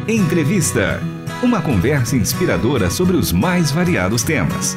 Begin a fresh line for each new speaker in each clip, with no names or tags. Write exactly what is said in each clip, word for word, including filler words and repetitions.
Entrevista. Uma conversa inspiradora sobre os mais variados temas.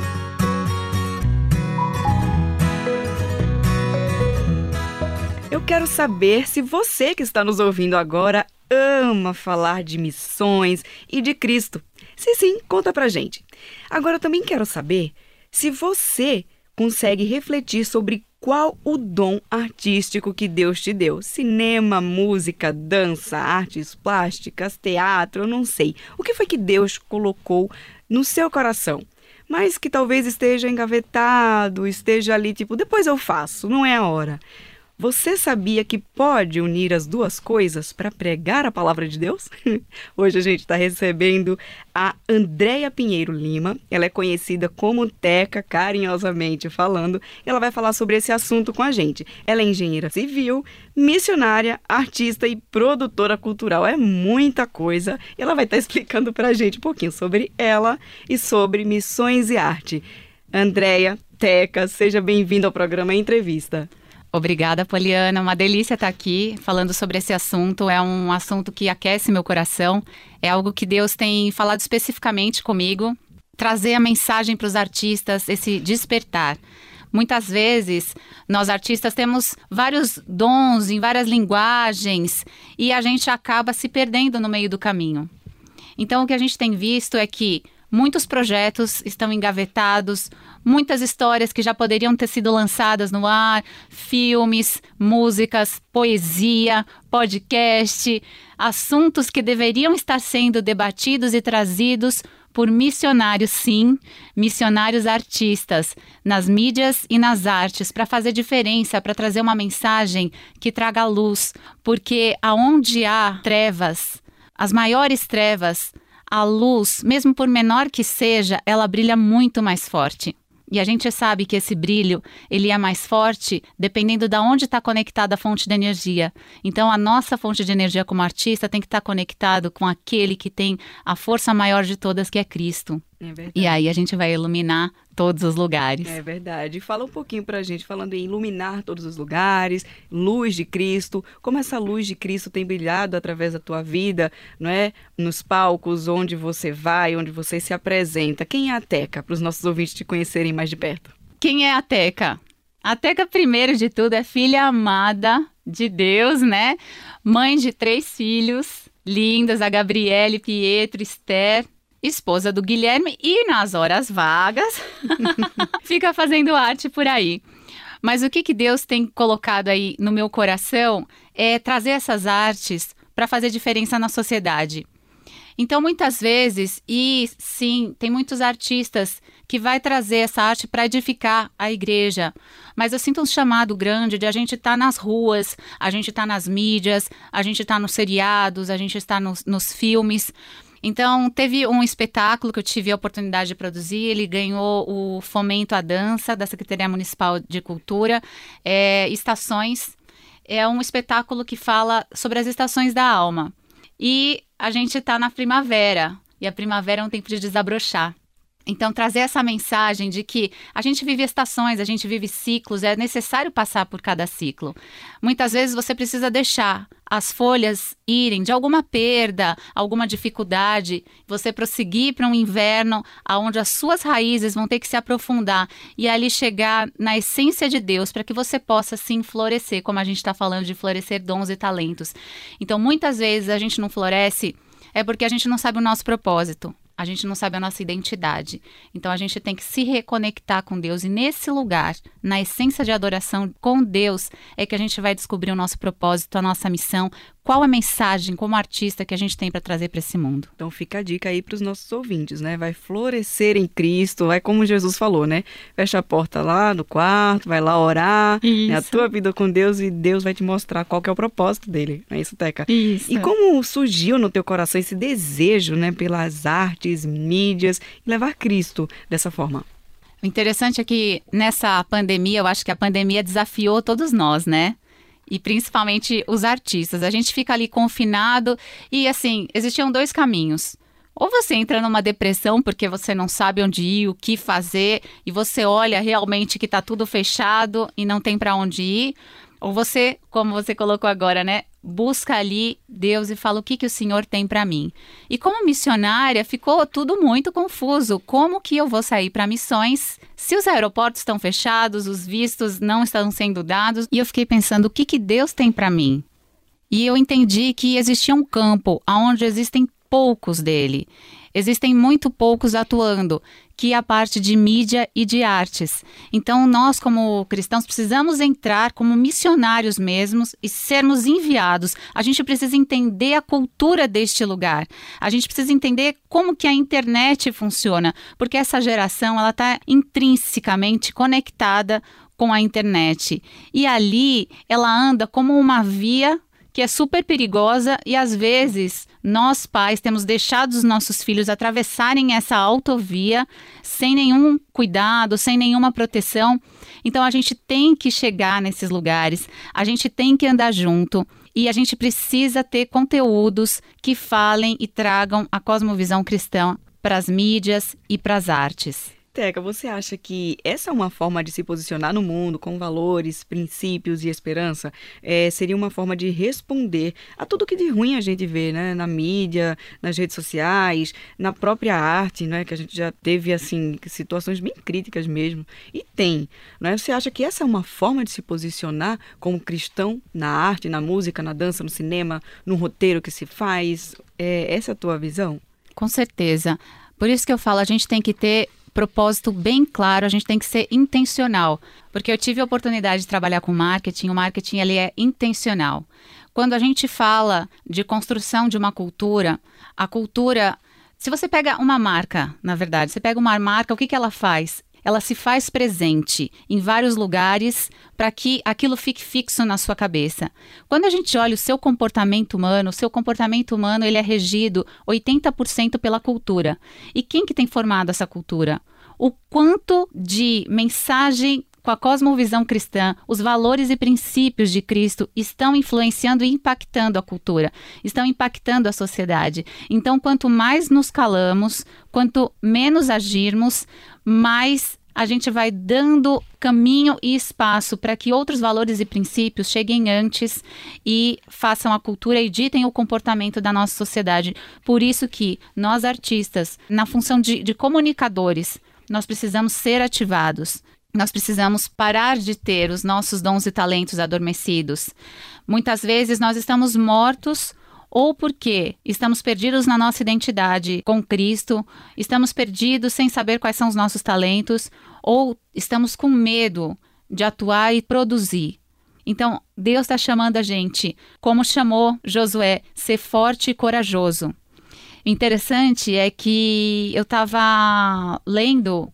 Eu quero saber se você que está nos ouvindo agora ama falar de missões e de Cristo. Se sim, conta pra gente. Agora eu também quero saber se você consegue refletir sobre qual o dom artístico que Deus te deu. Cinema, música, dança, artes plásticas, teatro, eu não sei. O que foi que Deus colocou no seu coração? Mas que talvez esteja engavetado, esteja ali tipo, depois eu faço, não é a hora. Você sabia que pode unir as duas coisas para pregar a palavra de Deus? Hoje a gente está recebendo a Andréia Pinheiro Lima. Ela é conhecida como Teca, carinhosamente falando. Ela vai falar sobre esse assunto com a gente. Ela é engenheira civil, missionária, artista e produtora cultural. É muita coisa. Ela vai estar explicando para a gente um pouquinho sobre ela e sobre missões e arte. Andréia, Teca, seja bem-vinda ao programa Entrevista.
Obrigada, Poliana. Uma delícia estar aqui falando sobre esse assunto. É um assunto que aquece meu coração. É algo que Deus tem falado especificamente comigo. Trazer a mensagem para os artistas, esse despertar. Muitas vezes, nós artistas temos vários dons em várias linguagens e a gente acaba se perdendo no meio do caminho. Então, o que a gente tem visto é que muitos projetos estão engavetados, muitas histórias que já poderiam ter sido lançadas no ar, filmes, músicas, poesia, podcast, assuntos que deveriam estar sendo debatidos e trazidos por missionários, sim, missionários artistas, nas mídias e nas artes, para fazer diferença, para trazer uma mensagem que traga luz, porque aonde há trevas, as maiores trevas, a luz, mesmo por menor que seja, ela brilha muito mais forte. E a gente sabe que esse brilho, ele é mais forte dependendo de onde está conectada a fonte de energia. Então, a nossa fonte de energia como artista tem que estar conectado com aquele que tem a força maior de todas, que é Cristo. É verdade. E aí a gente vai iluminar todos os lugares.
É verdade. Fala um pouquinho pra gente, falando em iluminar todos os lugares, luz de Cristo, como essa luz de Cristo tem brilhado através da tua vida, não é? Nos palcos, onde você vai, onde você se apresenta. Quem é a Teca, para os nossos ouvintes te conhecerem mais de perto?
Quem é a Teca? A Teca, primeiro de tudo, é filha amada de Deus, né? Mãe de três filhos lindas, a Gabriele, Pietro, Esther, esposa do Guilherme, e nas horas vagas fica fazendo arte por aí. Mas o que, que Deus tem colocado aí no meu coração é trazer essas artes para fazer diferença na sociedade. Então, muitas vezes, e sim, tem muitos artistas que vai trazer essa arte para edificar a igreja. Mas eu sinto um chamado grande de a gente estar tá nas ruas, a gente estar tá nas mídias, a gente estar tá nos seriados, a gente estar nos, nos filmes. Então, teve um espetáculo que eu tive a oportunidade de produzir, ele ganhou o Fomento à Dança da Secretaria Municipal de Cultura, é, Estações. É um espetáculo que fala sobre as estações da alma. E a gente está na primavera, e a primavera é um tempo de desabrochar. Então, trazer essa mensagem de que a gente vive estações, a gente vive ciclos, é necessário passar por cada ciclo. Muitas vezes você precisa deixar as folhas irem de alguma perda, alguma dificuldade, você prosseguir para um inverno onde as suas raízes vão ter que se aprofundar e ali chegar na essência de Deus para que você possa, sim, florescer, como a gente está falando de florescer dons e talentos. Então, muitas vezes a gente não floresce é porque a gente não sabe o nosso propósito. A gente não sabe a nossa identidade. Então, a gente tem que se reconectar com Deus. E nesse lugar, na essência de adoração com Deus, é que a gente vai descobrir o nosso propósito, a nossa missão, qual a mensagem como artista que a gente tem para trazer para esse mundo.
Então, fica a dica aí para os nossos ouvintes, né? Vai florescer em Cristo, vai como Jesus falou, né? Fecha a porta lá no quarto, vai lá orar, né? A tua vida com Deus, e Deus vai te mostrar qual que é o propósito dele. Não é isso, Teca?
Isso.
E como surgiu no teu coração esse desejo, né? Pelas artes, mídias, e levar Cristo dessa forma?
O interessante é que nessa pandemia, eu acho que a pandemia desafiou todos nós, né? E principalmente os artistas. A gente fica ali confinado e, assim, existiam dois caminhos. Ou você entra numa depressão porque você não sabe onde ir, o que fazer, e você olha realmente que está tudo fechado e não tem para onde ir. Ou você, como você colocou agora, né, busca ali Deus e falo, o que, que o Senhor tem para mim? E como missionária, ficou tudo muito confuso. Como que eu vou sair para missões se os aeroportos estão fechados, os vistos não estão sendo dados? E eu fiquei pensando, o que, que Deus tem para mim? E eu entendi que existia um campo onde existem poucos dele. Existem muito poucos atuando, que é a parte de mídia e de artes. Então, nós como cristãos precisamos entrar como missionários mesmos e sermos enviados. A gente precisa entender a cultura deste lugar. A gente precisa entender como que a internet funciona, porque essa geração ela está intrinsecamente conectada com a internet. E ali ela anda como uma via que é super perigosa e às vezes nós pais temos deixado os nossos filhos atravessarem essa autovia sem nenhum cuidado, sem nenhuma proteção. Então a gente tem que chegar nesses lugares, a gente tem que andar junto e a gente precisa ter conteúdos que falem e tragam a cosmovisão cristã para as mídias e para as artes.
Teca, você acha que essa é uma forma de se posicionar no mundo com valores, princípios e esperança? É, seria uma forma de responder a tudo que de ruim a gente vê, né? Na mídia, nas redes sociais, na própria arte, né? Que a gente já teve, assim, situações bem críticas mesmo. E tem, né? Você acha que essa é uma forma de se posicionar como cristão na arte, na música, na dança, no cinema, no roteiro que se faz? É essa a tua visão?
Com certeza. Por isso que eu falo, a gente tem que ter propósito bem claro, a gente tem que ser intencional, porque eu tive a oportunidade de trabalhar com marketing, o marketing ele é intencional. Quando a gente fala de construção de uma cultura, a cultura, se você pega uma marca, na verdade, você pega uma marca, o que que ela faz? Ela se faz presente em vários lugares para que aquilo fique fixo na sua cabeça. Quando a gente olha o seu comportamento humano, o seu comportamento humano ele é regido oitenta por cento pela cultura. E quem que tem formado essa cultura? O quanto de mensagem com a cosmovisão cristã, os valores e princípios de Cristo estão influenciando e impactando a cultura, estão impactando a sociedade. Então, quanto mais nos calamos, quanto menos agirmos, mais a gente vai dando caminho e espaço para que outros valores e princípios cheguem antes e façam a cultura e ditem o comportamento da nossa sociedade. Por isso que nós artistas, na função de, de comunicadores, nós precisamos ser ativados. Nós precisamos parar de ter os nossos dons e talentos adormecidos. Muitas vezes nós estamos mortos ou porque estamos perdidos na nossa identidade com Cristo, estamos perdidos sem saber quais são os nossos talentos, ou estamos com medo de atuar e produzir. Então, Deus está chamando a gente, como chamou Josué, ser forte e corajoso. O interessante é que eu estava lendo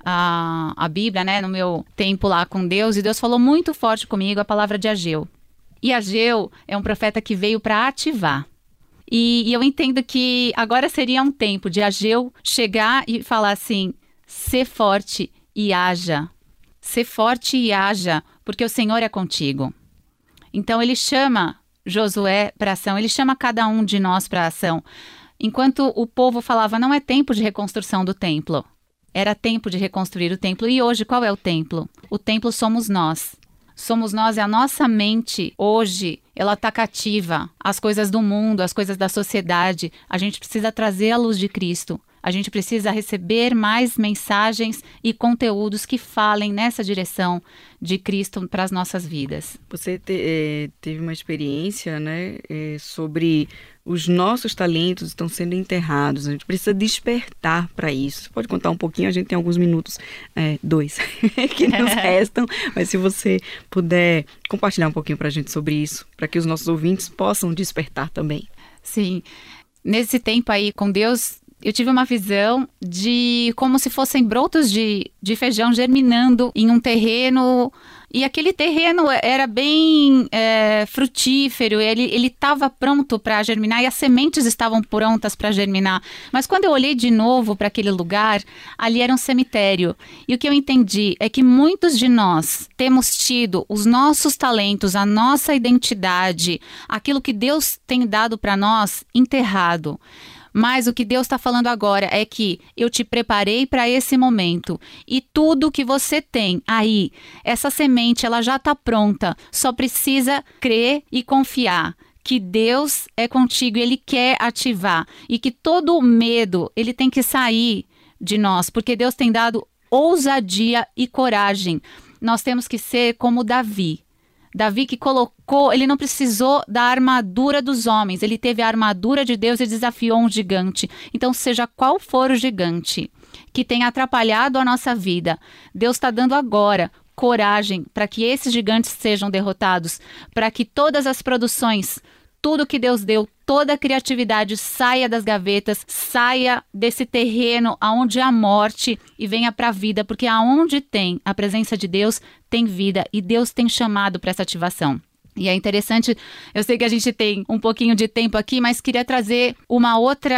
a, a Bíblia, né, no meu tempo lá com Deus, e Deus falou muito forte comigo a palavra de Ageu. E Ageu é um profeta que veio para ativar. E, e eu entendo que agora seria um tempo de Ageu chegar e falar assim, ser forte e haja. Ser forte e haja, porque o Senhor é contigo. Então ele chama Josué para ação, ele chama cada um de nós para ação. Enquanto o povo falava, não é tempo de reconstrução do templo. Era tempo de reconstruir o templo. E hoje, qual é o templo? O templo somos nós. Somos nós, é a nossa mente hoje, ela está cativa. As coisas do mundo, as coisas da sociedade, a gente precisa trazer a luz de Cristo. A gente precisa receber mais mensagens e conteúdos que falem nessa direção de Cristo para as nossas vidas.
Você te, é, teve uma experiência, né, é, sobre os nossos talentos estão sendo enterrados. A gente precisa despertar para isso. Você pode contar um pouquinho? A gente tem alguns minutos, é, dois, que nos restam. Mas se você puder compartilhar um pouquinho para a gente sobre isso, para que os nossos ouvintes possam despertar também.
Sim. Nesse tempo aí com Deus, eu tive uma visão de como se fossem brotos de, de feijão germinando em um terreno. E aquele terreno era bem é, frutífero, ele estava pronto para germinar e as sementes estavam prontas para germinar. Mas quando eu olhei de novo para aquele lugar, ali era um cemitério. E o que eu entendi é que muitos de nós temos tido os nossos talentos, a nossa identidade, aquilo que Deus tem dado para nós, enterrado. Mas o que Deus está falando agora é que eu te preparei para esse momento e tudo que você tem aí, essa semente, ela já está pronta, só precisa crer e confiar. que Deus é contigo, Ele quer ativar e que todo o medo, ele tem que sair de nós, porque Deus tem dado ousadia e coragem. Nós temos que ser como Davi. Davi que colocou, ele não precisou da armadura dos homens, ele teve a armadura de Deus e desafiou um gigante. Então, seja qual for o gigante que tem atrapalhado a nossa vida, Deus está dando agora coragem para que esses gigantes sejam derrotados, para que todas as produções, tudo que Deus deu, toda a criatividade saia das gavetas, saia desse terreno onde há morte e venha para a vida, porque aonde tem a presença de Deus, tem vida e Deus tem chamado para essa ativação. E é interessante, eu sei que a gente tem um pouquinho de tempo aqui, mas queria trazer uma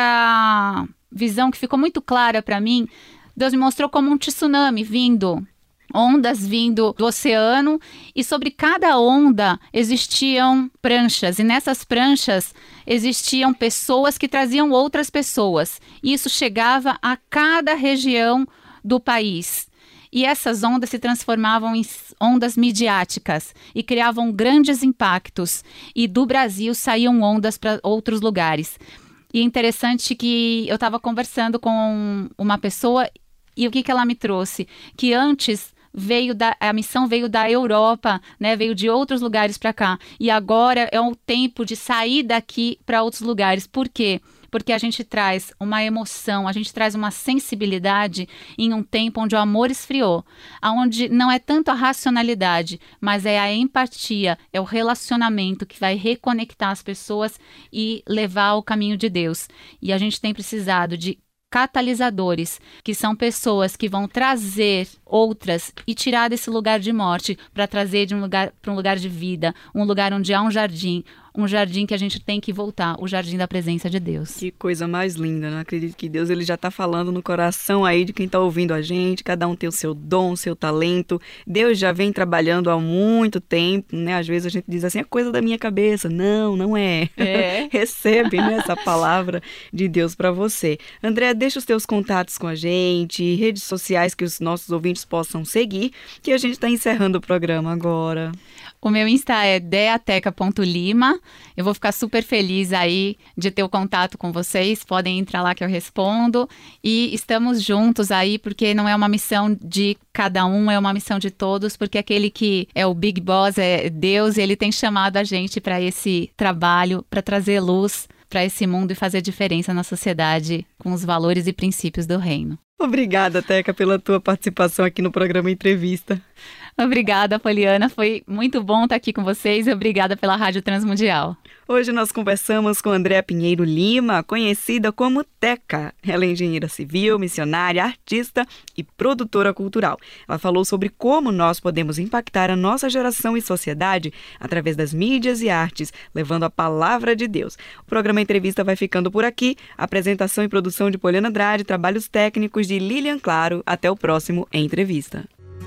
outra visão que ficou muito clara para mim. Deus me mostrou como um tsunami vindo, ondas vindo do oceano, e sobre cada onda existiam pranchas, e nessas pranchas existiam pessoas que traziam outras pessoas, e isso chegava a cada região do país. E essas ondas se transformavam em ondas midiáticas e criavam grandes impactos, e do Brasil saíam ondas para outros lugares. E é interessante que eu estava conversando com uma pessoa, e o que, que ela me trouxe? Que antes veio da, a missão veio da Europa, né? Veio de outros lugares para cá. E agora é o tempo de sair daqui para outros lugares. Por quê? Porque a gente traz uma emoção, a gente traz uma sensibilidade em um tempo onde o amor esfriou, onde não é tanto a racionalidade, mas é a empatia, é o relacionamento que vai reconectar as pessoas e levar ao caminho de Deus. E a gente tem precisado de catalisadores, que são pessoas que vão trazer outras e tirar desse lugar de morte para trazer de um lugar para um lugar de vida, um lugar onde há um jardim, um jardim que a gente tem que voltar, o jardim da presença de Deus.
Que coisa mais linda, né? Acredito que Deus ele já está falando no coração aí de quem está ouvindo a gente, cada um tem o seu dom, o seu talento. Deus já vem trabalhando há muito tempo, né? Às vezes a gente diz assim, é coisa da minha cabeça. Não, não é. é. Recebe, né, essa palavra de Deus para você. André, deixa os teus contatos com a gente, redes sociais que os nossos ouvintes possam seguir, que a gente está encerrando o programa agora.
O meu Insta é deateca ponto lima. Eu vou ficar super feliz aí de ter o contato com vocês. Podem entrar lá que eu respondo. E estamos juntos aí, porque não é uma missão de cada um, é uma missão de todos, porque aquele que é o Big Boss é Deus, e Ele tem chamado a gente para esse trabalho, para trazer luz para esse mundo e fazer diferença na sociedade com os valores e princípios do reino.
Obrigada, Teca, pela tua participação aqui no programa Entrevista.
Obrigada, Poliana. Foi muito bom estar aqui com vocês e obrigada pela Rádio Transmundial.
Hoje nós conversamos com Andréa Pinheiro Lima, conhecida como Teca. Ela é engenheira civil, missionária, artista e produtora cultural. Ela falou sobre como nós podemos impactar a nossa geração e sociedade através das mídias e artes, levando a palavra de Deus. O programa Entrevista vai ficando por aqui. Apresentação e produção de Poliana Andrade, trabalhos técnicos de Lilian Claro. Até o próximo Entrevista.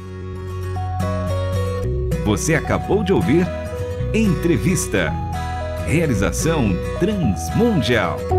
Você acabou de ouvir Entrevista. Realização Transmundial.